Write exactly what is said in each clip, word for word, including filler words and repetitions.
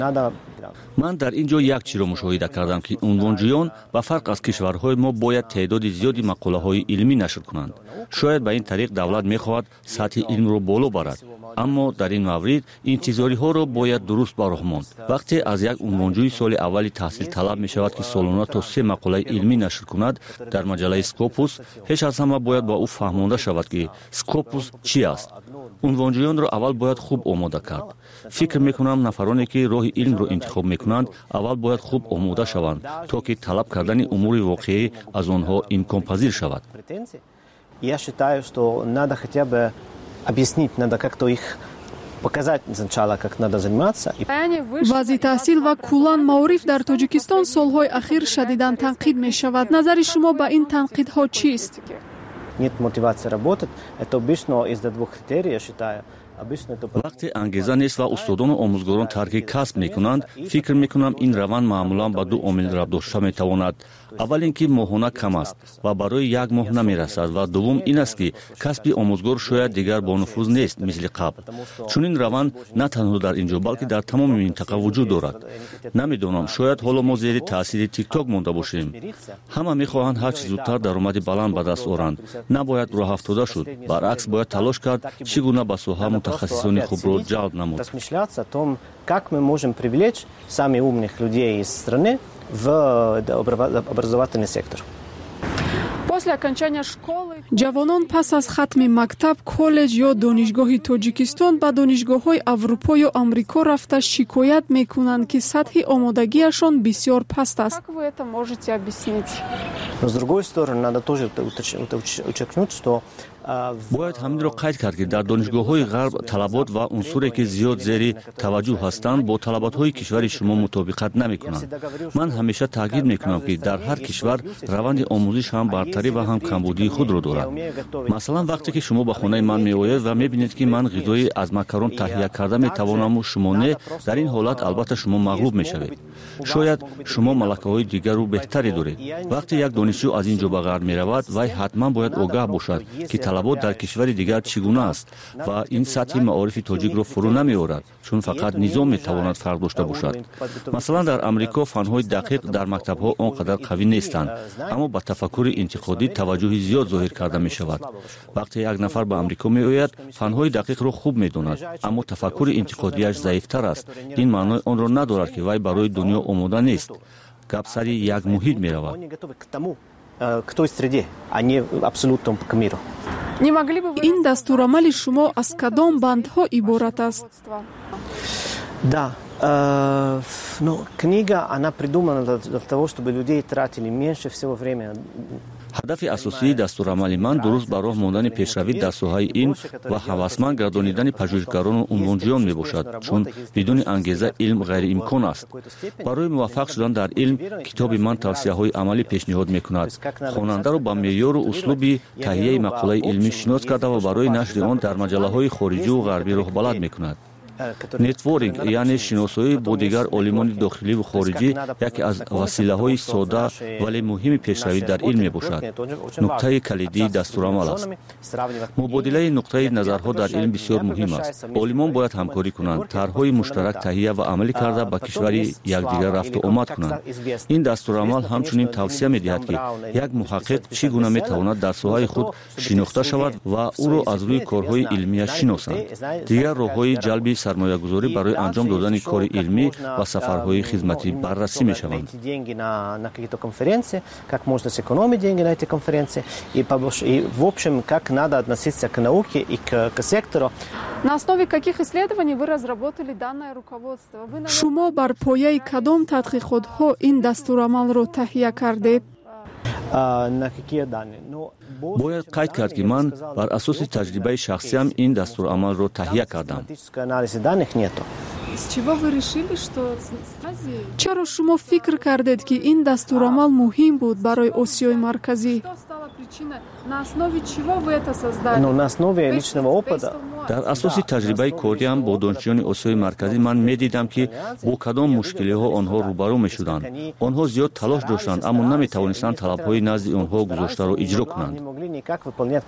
ман дар ин ҷо як чизро мушоҳида кардам, ки унвонҷӯён ба фарқ аз кишварҳои мо бояд теъдоди зиёди мақолаҳои илмӣ нашр кунанд. шояд ба ин тариқ давлат мехоҳад сатҳи илмро боло барад, аммо дар ин маврид интизориҳоро бояд дуруст ба роҳ монд. вақте аз як унвонҷӯи соли аввали таҳсил талаб мешавад, ки солона то се мақолаи илмӣ нашр кунад дар маҷалаи Scopus, пеш аз ҳама бояд ба ӯ фаҳмонда шавад, ки Scopus чӣ аст. унвонҷӯёнро аввал бояд хуб омода кард. фикр мекунам нафароне, ки роҳи илмро интихоб мекунанд, аввал бояд хуб омода шаванд, то ки талаб кардани умури воқеӣ аз онҳо имконпазир шавад. Я считаю, что надо хотя бы объяснить, надо как-то их показать сначала, как надо заниматься. вазъи таҳсил ва куллан маориф дар Тоҷикистон солҳои ахир шадидан танқид мешавад. Назари шумо ба ин танқидҳо чист? Нет мотивации работать. Это обычно из-за двух критерий, я считаю. вақте ангеза нест ва устодону омӯзгорон тарки касб мекунанд, фикр мекунам ин раванд маъмулан ба ду омил рабт дошта метавонад. аввал ин ки моҳона кам аст ва барои як моҳ намерасад, ва дуввум ин аст, ки касби омӯзгор шояд дигар бонуфуз нест мисли қабл. чунин раванд на танҳо дар ин ҷо, балки дар тамоми минтақа вуҷуд дорад. намедонам, шояд ҳоло мо зери таъсири тикток монда бошем. ҳама мехоҳанд ҳар чӣ зудтар даромади баланд ба даст оранд. набояд роҳафтода шуд, баръакс бояд талош кард, чӣ гуна ба соҳа мутахассисони хубро ҷалб намуд. Размышляться о том, как мы можем привлечь самых умных людей из страны в образовательный сектор. ҷавонон пас аз хатми мактаб, коллеҷ ё донишгоҳи Тоҷикистон ба донишгоҳҳои Аврупо ё Амрико рафта шикоят мекунанд, ки сатҳи омодагиашон бисёр паст аст. Но с другой стороны, надо тоже уточнить, что бояд ҳаминро қайд кард, ки дар донишгоҳҳои ғарб талабот ва унсуре, ки зиёд зери таваҷҷӯҳ ҳастанд, бо талаботҳои кишвари шумо мутобиқат намекунанд. ман ҳамеша таъкид мекунам, ки дар ҳар кишвар раванди омӯзиш ҳам бартарӣ ва ҳам камбудии худро дорад. масалан, вақте ки шумо ба хонаи ман меоед ва мебинед, ки ман ғизои аз макарон таҳия карда метавонаму шумо не, дар ин ҳолат албатта шумо мағлуб мешавед. шояд шумо малакаҳои дигару беҳтаре доред. вақте як донишҷӯ аз ин ҷо ба ғарб меравад, вай ҳатман бояд огаҳ бошад, ки талабот дар кишвари дигар чӣ гуна аст ва ин сатҳи маорифи тоҷикро фурӯ намеорад, чун фақат низом метавонад фарқ дошта бошад. масалан, дар Амрико фанҳои дақиқ дар мактабҳо он қадар қавӣ нестанд, аммо ба тафаккури интиқодӣ таваҷҷӯҳи зиёд зоҳир карда мешавад. вақте як нафар ба Амрико меояд, фанҳои дақиқро хуб медонад, аммо тафаккури интиқодияш заифтар аст. ин маънои онро надорад, ки вай барои дунё омода нест. гап сари як муҳит меравад. К той среде, а не абсолютно к миру. ин дастурамали шумо аз кадом бандҳо иборат аст? Да, э, но книга, она придумана для того, чтобы людей тратили меньше всего времени. ҳадафи асосии дастурамали ман дуруст ба роҳ мондани пешравӣ дар соҳаи илм ва ҳавасманд гардонидани пажӯҳишгарону унвонҷӯён мебошад, чун бидуни ангеза илм ғайриимкон аст. барои муваффақ шудан дар илм, китоби ман тавсияҳои амалӣ пешниҳод мекунад. хонандаро ба меъёру услуби таҳияи мақолаи илмӣ шинос карда ва барои нашри он дар маҷаллаҳои хориҷиву ғарбӣ роҳбалад мекунад. нетворинг, яъне шиносоӣ бо дигар олимони дохиливу хориҷӣ, яке аз василаҳои сода вале муҳими пешравӣ дар илм мебошад. нуқтаи калидии дастурамал аст. мубодилаи нуқтаи назарҳо дар илм бисёр муҳим аст. олимон бояд ҳамкорӣ кунанд, тарҳҳои муштарак таҳия ва амалӣ карда ба кишвари якдигар рафту омад кунанд. ин дастурамал ҳамчунин тавсия медиҳад, ки як муҳаққиқ чӣ гуна метавонад дар соҳаи худ шинохта шавад ва ӯро аз рӯи корҳои илмияш шиносанд. дигар роҳҳои ҷалби сармоягузорӣ барои анҷом додани кори илмӣ ва сафарҳои хизматӣ баррасӣ мешаванд. Как можно сэкономить деньги на эти конференции и, и в общем, как надо относиться к науке и к, к сектору. На основе каких исследований вы разработали данное руководство? Шумо бар пояи кадом тадқиқотҳо ин дастурамалро таҳия кардед? На какие данные? бояд қайд кард, ки ман бар асоси таҷрибаи шахсиям ин дастурамалро таҳия кардам. чаро шумо фикр кардед, ки ин дастурамал муҳим буд барои Осиёи марказӣ? На основе чего вы это создали? Но на основе личного опыта. дар асоси таҷрибаи кориам бо донишҷӯёни Осиёи марказӣ ман медидам, ки бо кадом мушкилиҳо онҳо рӯбарӯ мешуданд. онҳо зиёд талош доштанд, аммо наметавонистанд талабҳои назди онҳо гузоштаро иҷро кунанд.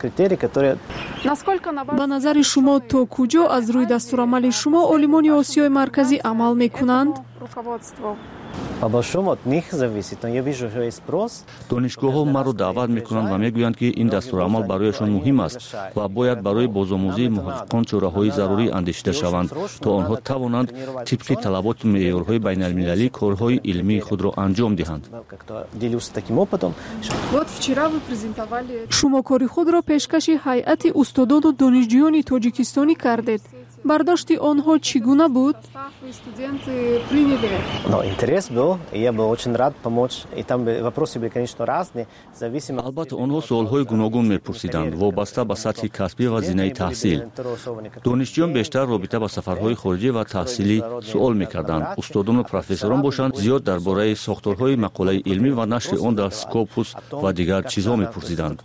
ба назари шумо то куҷо аз рӯи дастурамали шумо олимони Осиёи марказӣ амал мекунанд? По большому от них зависит, но я вижу, что есть спрос. донишгоҳҳо маро даъват мекунанд ва мегӯянд, ки ин дастурамал барояшон муҳим аст ва бояд барои бозомӯзии муҳаққиқон чораҳои зарурӣ андешида шаванд, то онҳо тавонанд тибқи талаботи меъёрҳои байналмилалӣ корҳои илмии худро анҷом диҳанд. шумо кори худро пешкаши ҳайати устодону донишҷӯёни тоҷикистонӣ кардед. Бардошти онҳо чӣ гуна буд? Но интерес был, и я был очень рад помочь. И там вопросы были, конечно, разные, зависимо. албатта онҳо суолҳои гуногун мепурсиданд, вобаста ба сатҳи касбӣ ва зинаи таҳсил. донишҷӯён бештар робита ба сафарҳои хориҷӣ ва таҳсилӣ суол мекарданд. устодону профессорон бошанд, зиёд дар бораи сохторҳои мақолаи илмӣ ва нашри он дар Scopus ва дигар чизҳо мепурсиданд.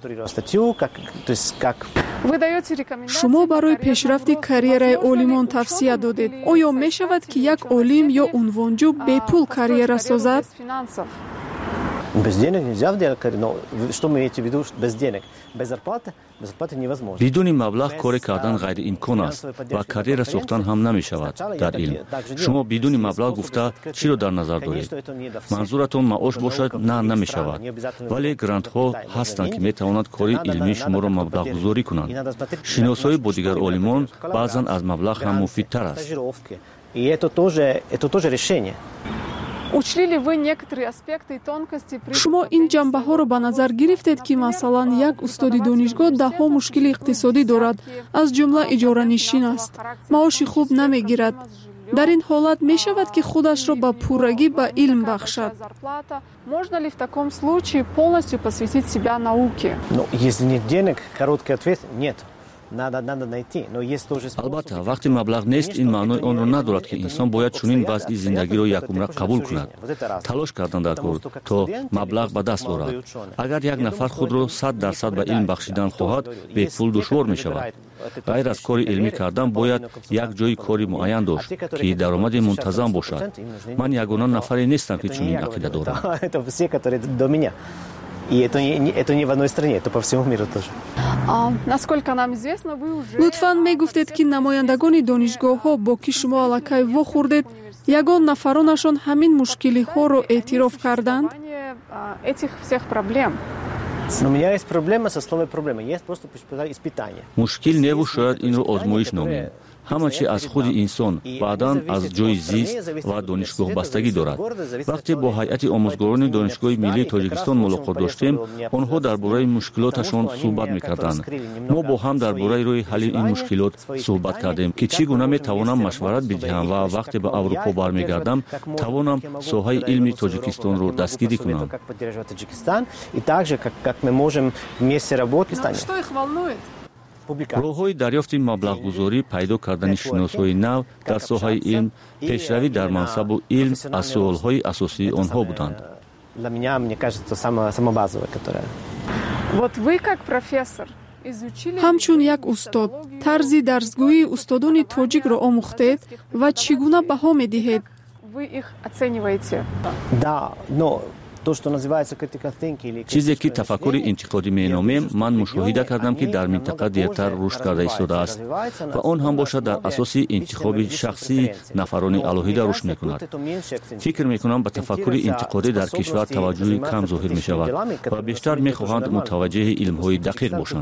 шумо барои пешрафти карьераи олимон тавсия додед. оё мешавад ки як олим ё унвонҷӯ бепул карьера созад? Без денег нельзя делать карьеру. Но что вы имеете в виду без денег? Без зарплаты? Без зарплаты невозможно. бидуни маблағ кори кардан ғайриимкон аст ва карьера сохтан ҳам намешавад дар илм. шумо бидуни маблағ гуфта чиро дар назар доред? манзуратон маош бошад? На, намешавад. вале грантҳо ҳастанд, ки метавонанд кори илмии шуморо маблағгузорӣ кунанд. шиносоӣ бо дигар олимон баъзан аз маблағ ҳам муфидтар аст. И это тоже, это тоже решение. шумо ин ҷанбаҳоро ба назар гирифтед, ки масалан як устоди донишгоҳ даҳҳо мушкили иқтисодӣ дорад, аз ҷумла иҷоранишин аст, маоши хуб намегирад. дар ин ҳолат мешавад, ки худашро ба пуррагӣ ба илм бахшад? Но если нет денег, короткий ответ – нет. Надо, надо найти, но есть тоже способ. албатта вақте маблағ нест, ин маънои онро надорад, ки инсон бояд чунин вазъи зиндагиро якумра қабул кунад. талош кардан дар кор, то маблағ ба даст орад. агар як нафар худро сад дарсад ба илм бахшидан хоҳад, бепул душвор мешавад. ғайр аз кори илмӣ кардан бояд як ҷои кори муайян дошт, ки даромади мунтазам бошад. ман ягона нафаре нестам, ки чунин ақида дорам. Это все, которые до меня. И это не, это не в одной стране, это по всему миру тоже. лутфан мегуфтед, ки намояндагони донишгоҳҳо бо ки шумо аллакай вохӯрдед, ягон нафаронашон ҳамин мушкилиҳоро эътироф карданд? Но у меня есть проблема со словом проблема. Есть просто испытание. мушкил неву шояд инро озмоиш номем. ҳама чи аз худи инсон, баъдан аз ҷои зист ва донишгоҳ бастагӣ дорад. вақте бо ҳайати омӯзгорони донишгоҳи миллии Тоҷикистон мулоқот доштем, онҳо дар бораи мушкилоташон суҳбат мекарданд. мо бо ҳам дар бораи роҳи ҳалли ин мушкилот суҳбат кардем, ки чӣ гуна метавонам машварат бидиҳам ва вақте ба Аврупо бармегардам, тавонам соҳаи илми Тоҷикистонро дастгирӣ кунам. И также как мы можем вместе работать. Что их волнует? роҳҳои дарёфти маблағгузорӣ, пайдо кардани шиносҳои нав дар соҳаи илм, пешравӣ дар мансабу илм аз суолҳои асосии онҳо буданд. Для меня, мне кажется, самое, самое базовое, которое... Вот вы как профессор ҳамчун як устод тарзи дарсгӯии устодони тоҷикро омӯхтед ва чӣ гуна баҳо медиҳед? Вы их оцениваете? Да, но то, что называется critical thinking или чизе ки тафаккури интиқодӣ меномем, ман мушоҳида кардам, ки дар минтақа дертар рушд карда истодааст ва он ҳам бошад дар асоси интихоби шахсии нафарони алоҳида рушд мекунад. фикр мекунам ба тафаккури интиқодӣ дар кишвар таваҷҷӯҳи кам зоҳир мешавад ва бештар мехоҳанд мутаваҷҷеҳи илмҳои дақиқ бошанд.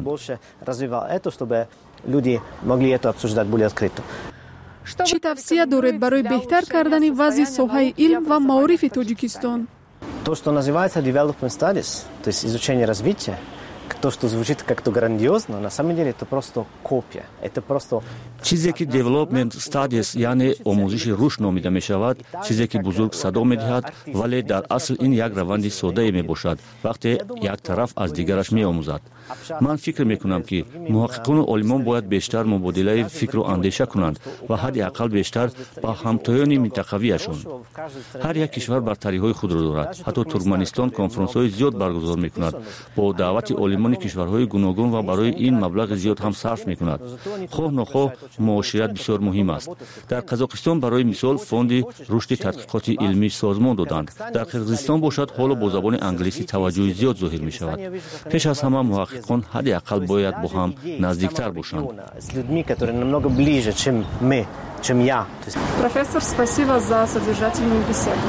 чӣ тавсия доред барои беҳтар кардани вазъи соҳаи илм ва маорифи Тоҷикистон? То, что называется development studies, то есть изучение развития, то, что звучит как-то грандиозно, на самом деле это просто копия. Это просто... чизе ки development studies, яъне омӯзиши рушд номида мешавад, чизе ки бузург садо медиҳад, вале дар асл ин як раванди содае мебошад, вақте як тараф аз дигараш меомӯзад. ман фикр мекунам, ки муҳаққиқону олимон бояд бештар мубодилаи фикру андеша кунанд ва ҳадди ақал бештар ба ҳамтоёни минтақавиашон. ҳар як кишвар бартариҳои худро дорад. ҳатто Туркманистон конференсҳои зиёд баргузор мекунад бо даъвати олимони кишварҳои гуногун ва барои ин маблағи зиёд ҳам сарф мекунад. хоҳ нохоҳ معاشرت بسیار مهم است. در قزاقستان برای مثال فوند رشد تحقیقات علمی سازمان دادند. در قرقیزستان باشد حالا با زبان انگلیسی توجه زیاد ظاهر می شود. پیش از همه محققان حداقل باید با هم نزدیکتر باشند. Профессор, спасибо за содержательную беседу.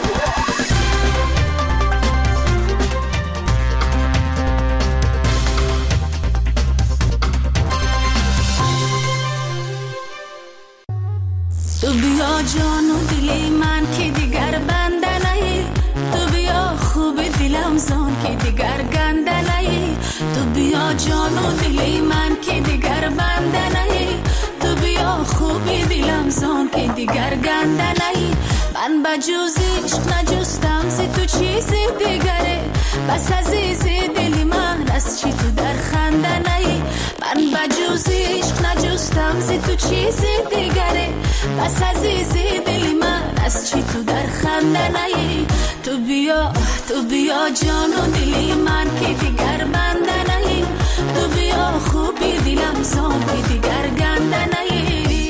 تو بیا جان و دل من که دیگر بنده نهی، تو بیا خوب دلم زان که دیگر گنده نهی، تو بیا جان و دل من که دیگر بنده نهی، تو بیا خوب دلم زان که دیگر گنده نهی. من بجز عشق نجستم ز تو چیزی دیگره، بس عزیز دل من از چی تو در خنده نهی. من بجز عشق نجستم ز تو چیزی دیگره، بس عزیز دل من از چی تو در خنده نهی. تو بیا تو بیا جان و دل من که دیگر بنده نهی، تو بیا خوبی دلم زان که دیگر گنده نهی.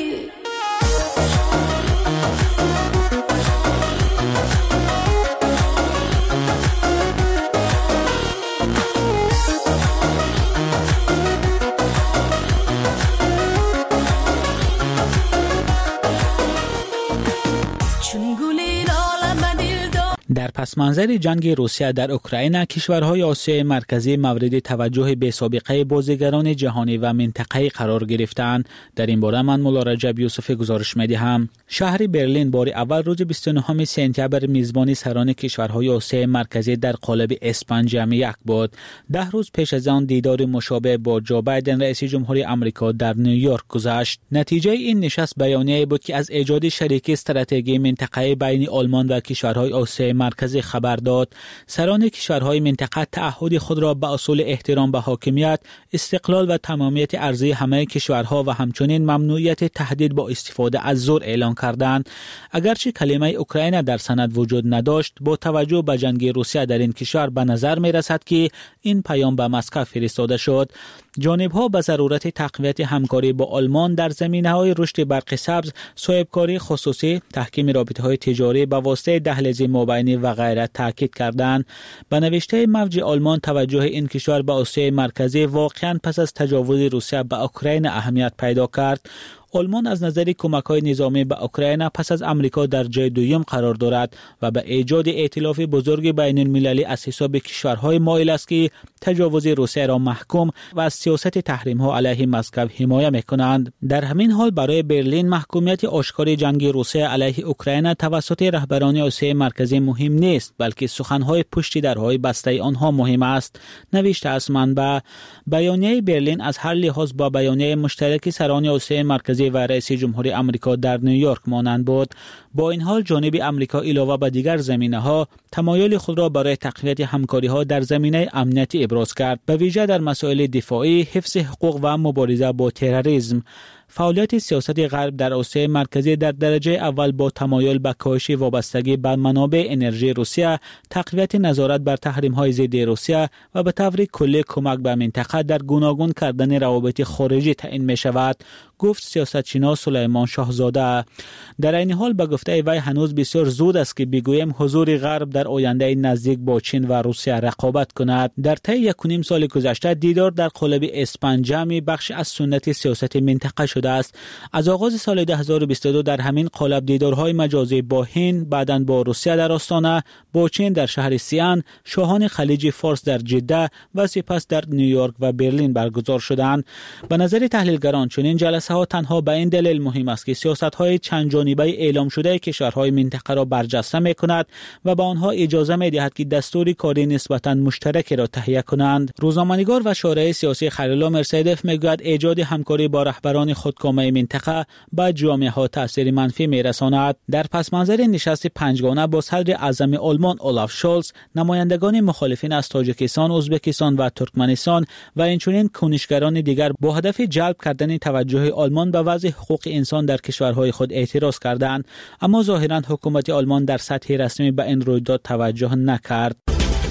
در پس منظر جنگ روسیه در اوکراین، کشورهای آسیای مرکزی مورد توجه بی‌سابقه بازیگران جهانی و منطقه‌ای قرار گرفتند. در این باره من مولا رجب یوسفی گزارش می‌دهم. شهر برلین بار اول روز بیست و نهم سپتامبر میزبانی سران کشورهای آسیای مرکزی در قالب اسپان جمع یک بود. ده روز پیش از آن دیدار مشابه با جو بایدن رئیس جمهوری آمریکا در نیویورک گذشت. نتیجه این نشست بیانیه‌ای بود که از ایجاد شریکی استراتژیک منطقه‌ای بین آلمان و کشورهای آسیای مرکزی خبر داد. سران کشورهای منطقه تعهد خود را به اصول احترام به حاکمیت، استقلال و تمامیت ارضی همه کشورها و همچنین ممنوعیت تهدید با استفاده از زور اعلان کردند. اگرچه کلمه اوکراین در سند وجود نداشت، با توجه به جنگ روسیه در این کشور به نظر می رسد که این پیام به مسکو فرستاده شد. جانب‌ها به ضرورت تقویت همکاری با آلمان در زمینه‌های رشد برق سبز، صاحبکاری خصوصی، تحکیم رابطه‌های تجاری به واسطه دهلیز مابینی و غیره تاکید کردند. به نوشته موج آلمان، توجه این کشور به آسیای مرکزی واقعاً پس از تجاوز روسیه به اوکراین اهمیت پیدا کرد. آلمان از نظر کمک‌های نظامی به اوکراین پس از امریکا در جای دوم قرار دارد و به ایجاد ائتلاف بزرگ بین المللی از حساب کشورهای مایل است که تجاوز روسیه را محکوم و از سیاست تحریم‌ها علیه مسکو حمایت می‌کنند. در همین حال برای برلین محکومیت آشکار جنگ روسیه علیه اوکراین توسط رهبران آسیای مرکزی مهم نیست، بلکه سخن‌های پشت درهای بسته آنها مهم است. نوشته است منبع. بیانیه برلین از هر لحاظ با بیانیه مشترک سران آسیای مرکزی و رئیس جمهوری آمریکا در نیویورک مانند بود. با این حال جانب آمریکا علاوه بر دیگر زمینه‌ها تمایل خود را برای تقویت همکاری‌ها در زمینه امنیتی ابراز کرد، به ویژه در مسائل دفاعی، حفظ حقوق و مبارزه با تروریسم. فعالیت سیاست غرب در آسیای مرکزی در درجه اول با تمایل به کاهش وابستگی به منابع انرژی روسیه، تقویت نظارت بر تحریم‌های ضد روسیه و به طور کلی کمک به منطقه در گوناگون کردن روابط خارجی تعیین می‌شود، گفت سیاستشناس سلیمان شاهزاده. در این حال به گفته وی هنوز بسیار زود است که بگوییم حضور غرب در آینده نزدیک با چین و روسیه رقابت کند. در طی یک و نیم سال گذشته دیدار در قالب اسپان جمع بخش از سنت سیاست منطقه شده است. از آغاز سال دو هزار و بیست و دو در همین قالب دیدارهای مجازی با هند، بعداً با روسیه در آستانه، با چین در شهر سیان، شاهان خلیج فارس در جده و سپس در نیویورک و برلین برگزار شدند. به نظر تحلیلگران چنین جلسه ها تنها به این دلیل مهم است که سیاست‌های چند جانبه اعلام شده کشورهای منطقه را برجسته می‌کند و به آنها اجازه می‌دهد که دستور کاری نسبتاً مشترک را تهیه کنند. روزنامه‌نگار و شارح سیاسی خلیلا مرسیدف می‌گوید ایجاد همکاری با رهبران خودکامه منطقه به جامعه‌ها تأثیر منفی می‌رساند. در پس منظر نشست پنجگانه با صدر اعظم آلمان اولاف شولز، نمایندگان مخالفین از تاجیکستان، ازبکستان و ترکمنستان و اینچنین کنشگران دیگر با هدف جلب کردن توجه آلمان به وضع حقوق انسان در کشورهای خود اعتراض کردند، اما ظاهراً حکومت آلمان در سطح رسمی به این رویداد توجه نکرد.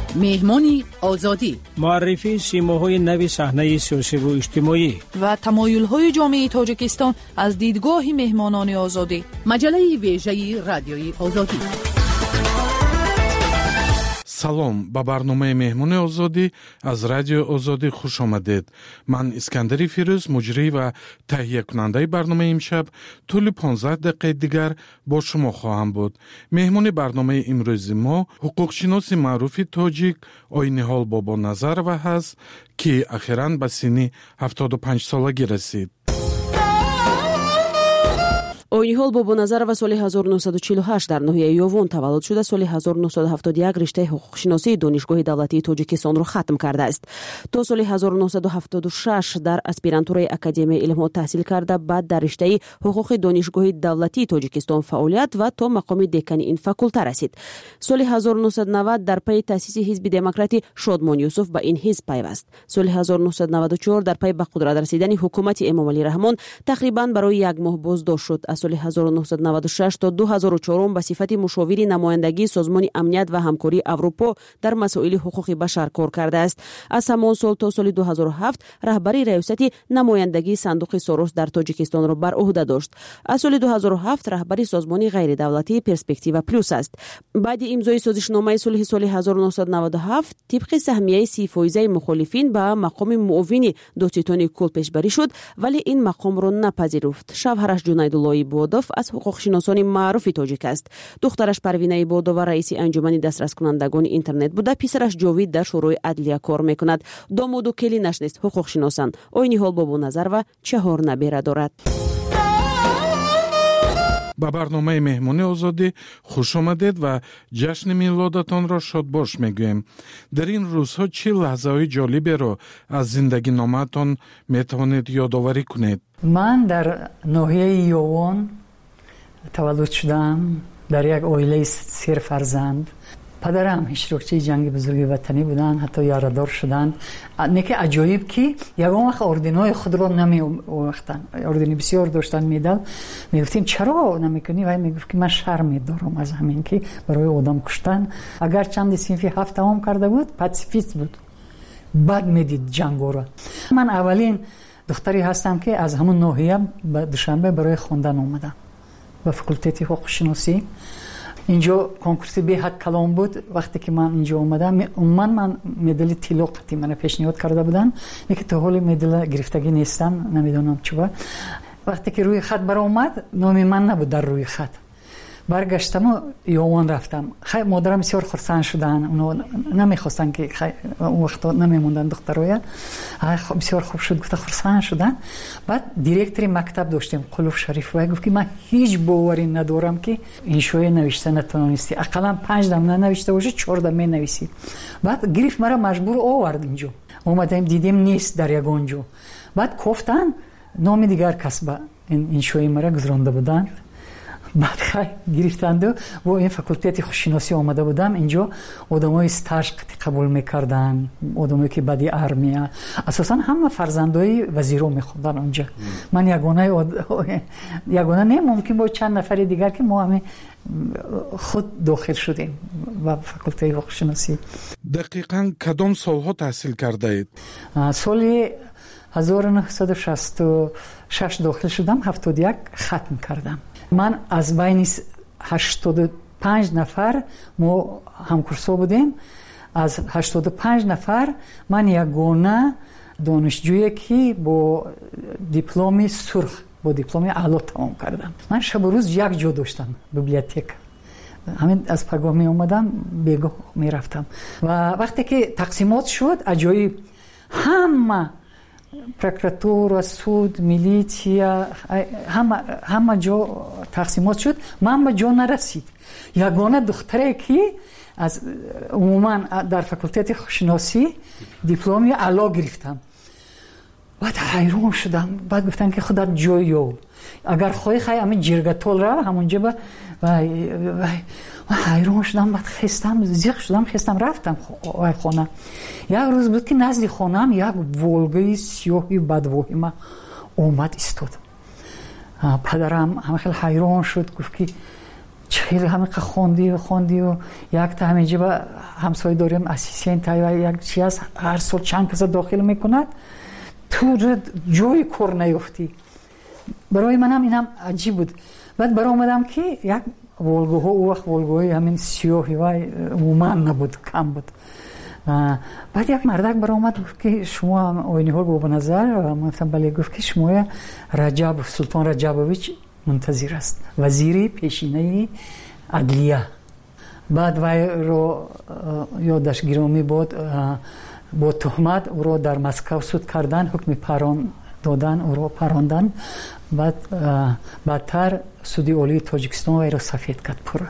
مهمانی آزادی، معرفی سیماهای نوی صحنه سیاسی و اجتماعی و تمایل‌های جامعه تاجیکستان از دیدگاه مهمانان آزادی. مجله ویژه رادیوی آزادی. салом ба барномаи меҳмони озодӣ аз радиои озодӣ хуш омадед. ман искандари фирӯз муҷрӣ ва таҳиякунандаи барномаи имшаб тӯли понздаҳ дақиқаи дигар бо шумо хоҳам буд. меҳмони барномаи имрӯзи мо ҳуқуқшиноси маъруфи тоҷик Ойниҳол Бобоназарова ҳаст, ки ахиран ба синни ҳафтоду панҷсолагӣ расид. Ойниҳол Бобоназарова соли ҳазору нуҳсаду чилу ҳашт дар ноҳияи Ёвон таваллуд шуда, соли ҳазору нуҳсаду ҳафтоду як риштаи ҳуқуқшиносии донишгоҳи давлатии Тоҷикистонро хатм кардааст. То соли ҳазору нуҳсаду ҳафтоду шаш дар аспирантураи Академияи илмҳо таҳсил карда, баъд дар риштаи ҳуқуқи донишгоҳи давлатии Тоҷикистон фаъолият ва то мақоми декани ин факулта расид. Соли ҳазору нуҳсаду навад дар пайи таъсиси ҳизби демократи Шодмон Юсуф ба ин ҳизб пайваст. Соли ҳазору нуҳсаду наваду чор дар пайи ба қудрат расидани ҳукумати Эмомалӣ Раҳмон тақрибан барои як моҳ боздошт шуд. Аз соли ҳазору нуҳсаду наваду шаш то ду ҳазору чорум ба сифати мушовири намояндагии Созмони амният ва ҳамкории Аврупо дар масоили ҳуқуқи башар кор кардааст. Аз ҳамон сол то соли ду ҳазору ҳафт раҳбари раёсати намояндагии Сандуқи Сорос дар Тоҷикистонро бар уҳда дошт. Аз соли ду ҳазору ҳафт раҳбари Созмони ғайридавлатии Перспектива Плюс аст. баъди имзои созишномаи сулҳи соли ҳазору нуҳсаду наваду ҳафт тибқи саҳмияи си фоизаи мухолифин ба мақоми муовини додситони кул пешбарӣ шуд, вале ин мақомро напазируфт. Шавҳараш Ҷунайдулло Ибодов аз ҳуқуқшиносони маъруфи тоҷик аст. духтараш Парвина Ибодова раиси анҷумани дастраскунандагони интернет буда, писараш Ҷовид дар шӯрои адлия кор мекунад. домоду келинаш нест ҳуқуқшиносанд. Ойниҳол Бобоназарова чаҳор набера дорад. ба барномаи меҳмони озодӣ хуш омадед ва ҷашни милодатонро шодбош мегӯем. дар ин рӯзҳо чӣ лаҳзаҳои ҷолиберо аз зиндагиномаатон метавонед ёдоварӣ кунед? ман дар ноҳияи Ёвон таваллуд шудам, дар як оилаи сер фарзанд. падарам иштирокчии ҷанги бузурги ватанӣ буданд, ҳатто ярадор шуданд. неки аҷоиб ки ягон вақт орденҳои худро намеовахтанд. ордени бисёр доштанд, медал. мегуфтем чаро намекунӣ? вай мегуфт ки ман шарм медорам аз ҳамин ки барои одам куштан. агар чанди синфи ҳафт тамом карда буд, пацифист буд, бад медид ҷангоро. ман аввалин духтаре ҳастам ки аз ҳамун ноҳия ба Душанбе барои хондан омадам ба факултети ҳуқуқшиносӣ. инҷо конкурси беҳад калон буд. вақте ки ман инҷо омадам, умуман ман медали тилло қатъи мана пешниҳод карда буданд, неки то ҳоли медала гирифтагӣ нестам, намедонам чӣ ба. вақте ки рӯи хат баромад, номи ман набуд дар рӯи хат. баргаштаму Ёвон рафтам. хай модарам бисёр хурсанд шуданд. оно намехостанд ки хай он вақто намемонданд духтароя. ай бисёр хуб шуд, гуфта хурсанд шуданд. баъд директори мактаб доштем, Қулуф Шариф, вай гуфт ки ман ҳеҷ боварӣ надорам ки иншоя навишта натавонисти. ақаллан панҷ дам нанавишта бошӣ, чор дам менависӣ. баъд гирифт мара маҷбур овард инҷо. омадаем дидем нест дар ягон ҷо. баъд кофтанд номи дигар кас ба иншои мара гузронда буданд. баъд хай гирифтанду бо ин факултети хушиносӣ омада будам. инҷо одамои стаж қати қабул мекарданд, одамое ки баъди армия. асосан ҳама фарзандои вазиро мехондан онҷа. ман ягонаи ягона не, мумкин бо чанд нафари дигар ки мо ҳаме худ дохил шудем ба факултаи ҳуқуқшиносӣ. дақиқан кадом солҳо таҳсил кардаед? соли ҳазору нуҳсаду шасту шаш дохил шудам, ҳафтоду як хатм кардам. ман аз байни ҳаштоду панҷ нафар мо ҳамкурсо будем. аз ҳаштоду панҷ нафар ман ягона донишҷӯе ки бо дипломи сурх, бо дипломи аъло тамом кардам. ман шабу рӯз як ҷо доштам, библиотека. ҳамин аз пагоҳ меомадам, бегоҳ мерафтам. ва вақте ки тақсимот шуд, аҷоиб ҳама прокуратура, суд, милитсия, ҳама ҷо тақсимот шуд. ман ба ҷо нарасид. ягона духтаре ки аз умуман дар факултети хушиносӣ дипломи аъло гирифтам. баъд ҳайрон шудам. баъд гуфтанд ки худат ҷой ёв, агар хоҳӣ хай ҳамин ҷиргатол рав ҳамонҷа ба. ҳайрон шудам. баъд хестам, зиқ шудам, хестам, рафтам хона. як рӯз буд ки назди хонаам як волгаи сиёҳи бадвоҳима омад истод. падарам ҳама хел ҳайрон шуд, гуфт ки خیلی همه خوندی و خوندی و یک تا همینجا با همسایه داریم اسیستنت و یک چی هست هر سال چند کس داخل میکند تو جای کار نیفتی. برای منم اینم عجیب بود. بعد برای اومدم که یک ولگوها او وقت ولگوهای همین سیاهی و عموما نبود، کم بود. بعد یک مردک برای اومد گفت که شما آینی ها به نظر و گفتم بله. گفت که شما رجب سلطان رجبویچ منتظر است، وزیر پیشینه عدلیه. بعد وی رو یادش گرامی بود با تهمت او رو در مسکو صد کردن، حکم پران دادن، او رو پراندن. بعد بعدتر سودی اولی تاجیکستان وی رو سفید کرد پورا.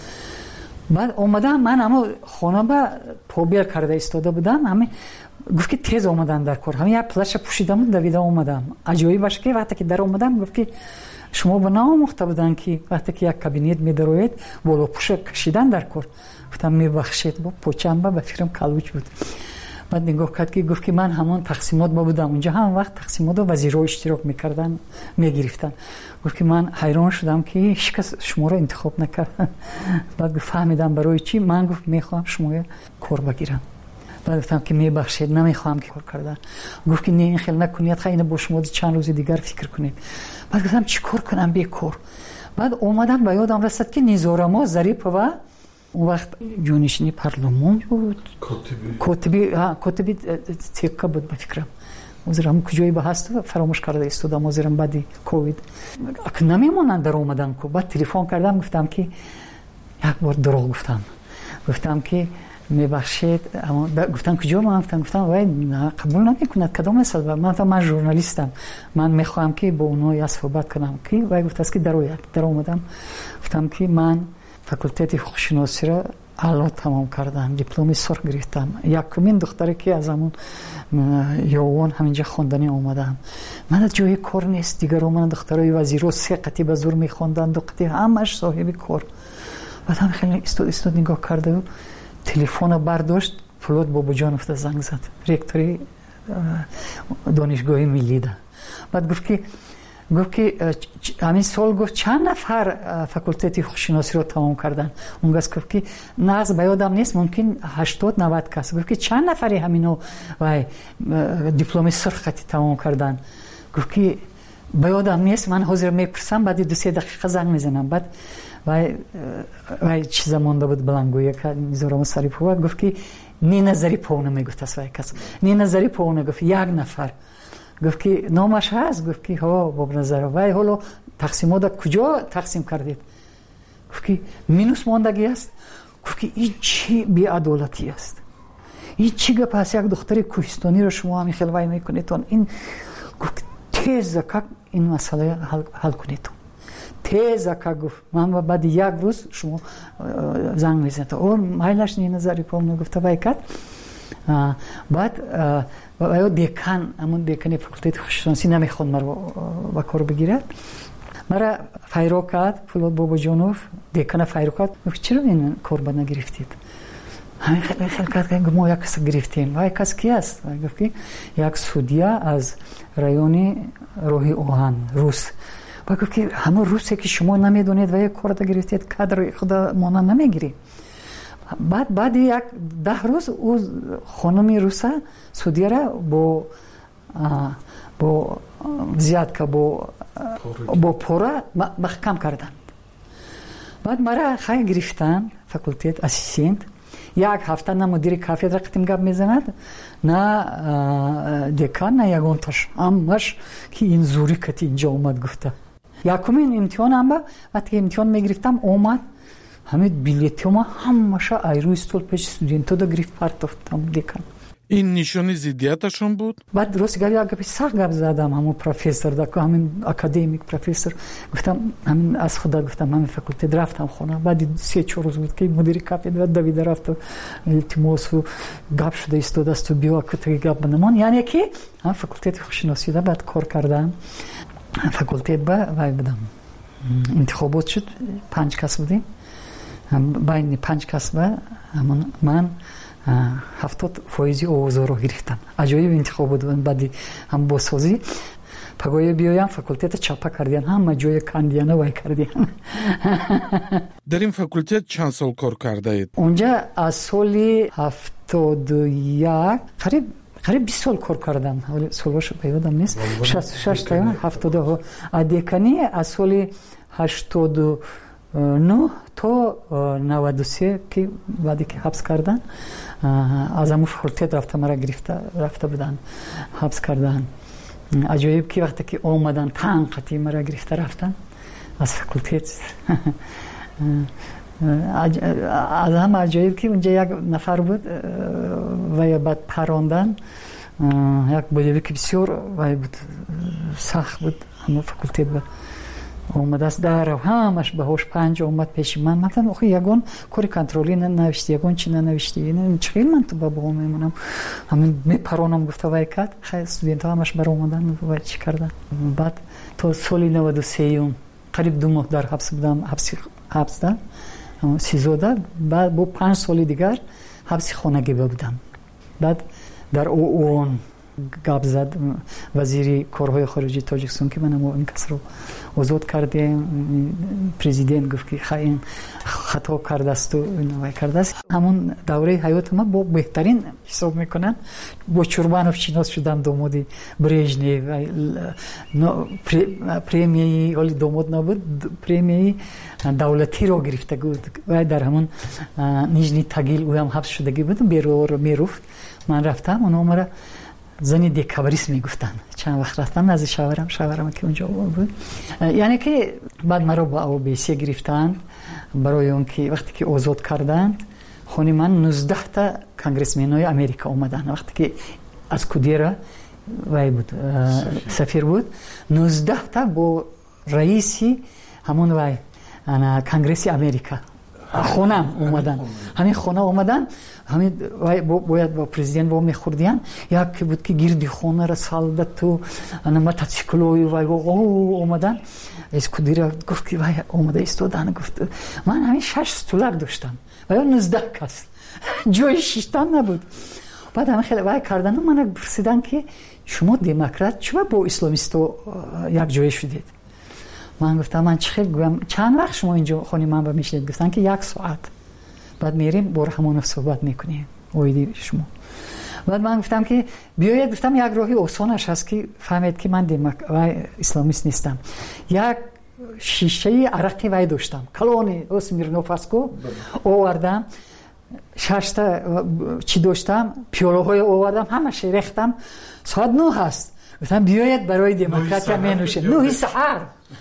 بعد اومدم من اما خانه با پوبیل کرده ایستاده بودم، همین گفت که تیز اومدن در کار، همین یک پلش پوشیدم دویده اومدم. عجیبی باشه که وقتی که در اومدم گفت که شما به ناموخته بودن که وقتی که یک کابینت میدروید بالا پوش کشیدن در کار. گفتم میبخشید با پوچم با فکرم کلوچ بود. بعد نگاه کرد که گفت که من همون تقسیمات با بودم اونجا، هم وقت تقسیمات و وزیرها اشتراک میکردن میگرفتن. گفت که من حیران شدم که هیچ کس شما رو انتخاب نکردن. بعد گفت فهمیدم برای چی. من گفت میخوام شما کار بگیرم. بعد گفتم که میبخشید نمیخوام که کار کردن. گفت که نه این خیلی نکنید، خیلی با شما چند روز دیگر فکر کنید. بعد گفتم چی کار کنم بی کار. بعد اومدم به یادم رسید که نیزارما ظریف و اون وقت جانشینی پارلمان بود، کاتبی ها کاتبی تیکا بود به فکرم. وزیرم کجایی به هست فراموش کرده استودم وزیرم بعدی کووید. نمیمونن در اومدن کو. بعد تلفن کردم گفتم که یک بار دروغ گفتم. گفتم که میبخشید، اما گفتم کجا من گفتم گفتم وای نه قبول نمیکند کدام مثال. من من ژورنالیستم، من میخوام که با اونها یا صحبت کنم که وای گفت است که در یک در اومدم گفتم که من فاکولته حقوق شناسی را اعلا تمام کردم، دیپلم سرخ گرفتم. یکمین دختری که از همون یوان همینجا خواندنی اومدم. من جای کار نیست دیگر. من دخترای وزیرو سه قطعه به زور میخواندن، دو قطعه همش صاحب کار. بعد هم خیلی استاد استاد نگاه کرده و تلفن برداشت، فولاد بابا جانوف زنگ زد، رکتوری دانشگاه ملی ده. بعد گفت که گفت که همین سال گفت چند نفر فاکولته حقوق شناسی رو تمام کردن. اون گفت که ناز به یادم نیست، ممکن هشتاد نود کس. گفت که چند نفری همینو وای دیپلم سرختی تمام کردن. گفت که به یادم نیست، من حاضر میپرسم بعد دو سه دقیقه زنگ میزنم. بعد وای وای چیز مونده بود بلنگویه که میذارم سری پو. گفت که نی نظری پونه میگفت است وای کس نی نظری پونه. گفت یک نفر. گفت که نامش هست. گفت که ها با نظر وای حالا تقسیمات کجا تقسیم کردید؟ گفت که مینوس ماندگی است. گفت که این چی بی‌عدالتی است، این چی گپ است؟ یک دختر کوهستانی رو شما همین خیلی وای میکنید. این گفت تیز که این مسئله حل, حل کنید. تیز که گفت من بعد یک روز شما زنگ میزنید. اون مایلش نی نظری پام گفت وای کات. بعد و دیکان همون دیکانی فاکولته حقوق شناسی نمیخواد مرا با کار بگیرد. مرا فایرو کرد فولاد بابا جانوف، دیکان فایرو کرد. گفت چرا این کار با نگرفتید؟ همین خیلی خیلی کرد که ما یک کس گرفتیم. و یک کس کی است؟ گفت که یک سودیا از رایون روحی اوهان روس. و گفت که همون روسی که شما نمیدونید و یک کار دا گرفتید کادر خدا مانا نمیگیری. بعد بعد یک ده روز او خانمی روسا سودیا را با با زیاد که با با پورا محکم کردند. بعد مرا خیلی گرفتن فاکولته اسیستنت. یک هفته نه مدیر کافدرا قتیم گپ میزند نه دکان نه یگانتاش همش که این زوری کتی اینجا اومد گفته. یکمین امتحان هم با وقتی امتحان میگرفتم اومد همین بلیتیوم همش ایرو استول پیش استودنتو دا گرفت پرتافتم دکان. این نشانی ضدیتشون بود؟ بعد درست گفت یک سر گپ زدم همون پروفسور دا همین اکادمیک پروفسور. گفتم همین از خدا گفتم همین فاکولته رفتم خونه. بعد سه چهار روز بود که مدیر کافدرا دویده رفت و التماس و گپ شده استاد است و بیا که گپ بنمان. یعنی که هم فاکولته حقوق شناسی دا بعد کار کردم. فاکولته با وای بودم. انتخابات شد، پنج کس بودیم. بین پنج کس با همون من هفتاد فایزی آوازها رو گرفتم. عجایب انتخاب بود. بعدی هم بازسازی پگوی بیایم فاکولتت چاپا کردین همه جای کاندیانه وای کردین. در این فاکولتت چند سال کار کرده اید؟ اونجا از سالی هفتاد و یک قریب قریب بیست سال کار کردم. حالا سالش به یادم نیست. شصت و شش تا هفتاد و دکانی از سالی هشتاد و نه تا نود و سه که بعدی که حبس کردن از همون فاکولتت رفته مرا گرفته رفته بودن حبس کردن. عجایب که وقتی که آمدن پنج قطعی مرا گرفته رفتن از فاکولتت. از هم عجایب که اونجا یک نفر بود و بعد پراندن یک بودی که بسیار و بود سخت بود همون فاکولتت بود اومد است در و همش به هوش پنج اومد پیش من مثلا آخه یگون کاری کنترلی ننوشتی یگون چی ننوشتی نه چخیل من تو بابا میمونم همین میپرونم گفته وای کرد خیلی استودنت ها همش بر اومدن و چی کردن. بعد تو سالی نود و سه قریب دو ماه در حبس بودم حبس حبس دادم سیزده. بعد با پنج سال دیگر حبس خانگی بودم. بعد در اون گپ زد وزیر کارهای خارجی تاجیکستان که من این کس رو آزاد کردیم. پرزیدنت گفت که خیلی خطا کرده است و اینو کرده است. همون دوره حیات ما با بهترین حساب میکنن. با چوربانوف شناس شدم دامادی برژنیو پریمیی ولی داماد نبود پریمیی دولتی رو گرفته بود و در همون نیژنی تاگیل او هم حبس شدگی بود. بیرو رو میرفت من رفتم اونا مرا زنی دیکابریست میگفتن. چند وقت رفتم نزد شاورم شاورم که اونجا بود. یعنی که بعد مرا با او بیسی گرفتند برای اون که وقتی که آزاد کردند خونی من نوزده تا کنگرسمنای امریکا اومدن. وقتی که از کودیرا وای بود سفیر بود نوزده تا با رئیسی همون وای انا کنگرس امریکا خونم اومدن. همین خونه اومدن همین باید با پرزیدنت با میخوردیان یک بود که گیردی خونه را سالدت تو انا موتورسیکلوی وای او اومدن از کودیرا گفت که وای اومده استودن گفت من همین شش استولر داشتم و یا نوزده کس جای شیشتن نبود. بعد همه خیلی وای کردن من پرسیدن که شما دموکرات چرا با اسلامیستو یک جای شدید؟ من گفتم من چه گویم چند وقت شما اینجا خونی من با میشید؟ گفتن که یک ساعت. بعد میریم با رحمانوف صحبت میکنیم اویدی شما. بعد من گفتم که بیاید گفتم یک راهی آسانش هست که فهمید که من دموکرات اسلامیست نیستم. یک شیشه عرقی وای داشتم کلونی اسمیرنوفاسکو آوردم شش تا چی داشتم پیاله‌های آوردم همش ریختم ساعت نه هست. گفتم بیاید برای دموکراتیا می نوشیم. نه سحر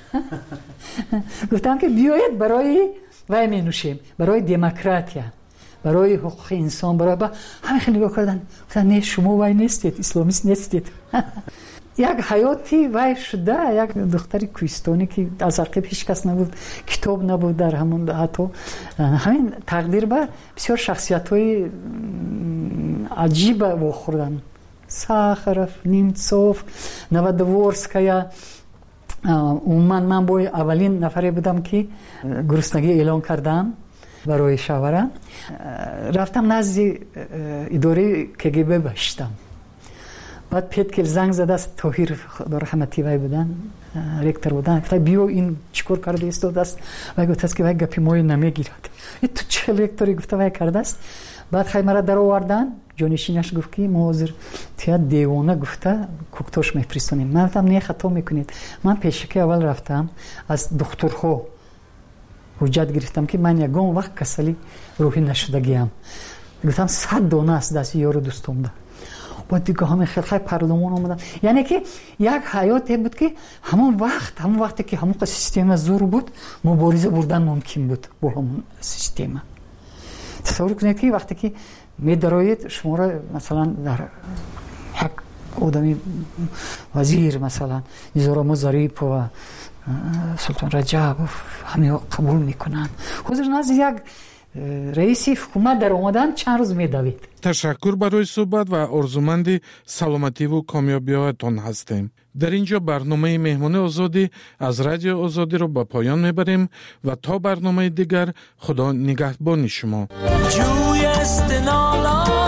گفتم که بیاید برای وای می نوشیم برای دموکراتیا برای حقوق انسان برای با همه خیلی نگاه کردن گفتن نه شما وای نیستید اسلامیست نیستید. یک حیاتی وای شده یک دختری کوهستانی که از عقب هیچ کس نبود کتاب نبود در همون حتی همین تقدیر به بسیار شخصیت‌های عجیب واخوردن. ساخرف نیمتسوف نوادورسکایا من من با اولین نفری بودم که گرسنگی اعلان کردم برای شاوره. رفتم نزد اداره کگب باشتم. بعد پیت که زنگ زد است طاهر خدا رحمتی وای بودن رکتر بودن گفت بیو این چیکار کرده است دست و گفت است که وای گپی مو نمیگیرد تو چه رکتری گفت وای کرده است. بعد خیلی مرا در آوردن جانشینش گفت که ما حاضر تیا دیوانه گفته کوکتوش میفرستونیم. من گفتم نه خطا میکنید. من پیشکی اول رفتم از دکترها حجت گرفتم که من یگان وقت کسلی روحی نشدگیم. گفتم صد دانه است دست یارو دوستم ده. بعد دیگه همه خیلی خیلی پردومان آمدن. یعنی که یک حیاتی بود که همون وقت همون وقتی که همون سیستم زور بود مبارزه بردن ممکن بود با همون سیستم. تصور کنید که وقتی که می دراید شما را مثلا در یک آدمی وزیر مثلا نظام ظریف و سلطان رجب همه قبول میکنن حضور نزد یک رئیس حکومت در اومدن چند روز میدوید. تشکر برای صحبت و آرزومند سلامتی و کامیابی‌هایتان هستیم. در اینجا برنامه مهمان آزادی از رادیو آزادی رو به پایان میبریم و تا برنامه دیگر خدا نگهبان شما. جوی استنالا